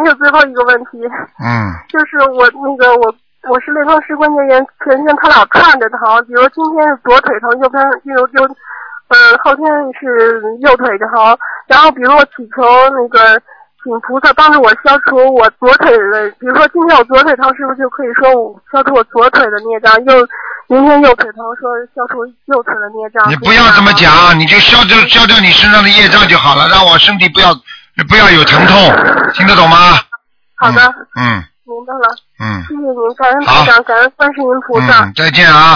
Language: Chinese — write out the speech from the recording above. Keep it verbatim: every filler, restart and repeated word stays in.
还有最后一个问题， 嗯， 就是我那个我我是类风湿关节炎，前天它老串着疼，比如今天是左腿疼，右边又又，呃，后天是右腿疼，然后比如我祈求那个请菩萨帮助我消除我左腿的，比如说今天我左腿疼，是不是就可以说我消除我左腿的孽障？又明天右腿疼，说消除右腿的孽障。 你不要这么讲，你就消掉消掉你身上的业障就好了，让我身体不要不要有疼痛，听得懂吗？ 好的， 嗯， 明白了。 嗯， 谢谢您，感恩台长，感恩观世音菩萨。 嗯，再见啊。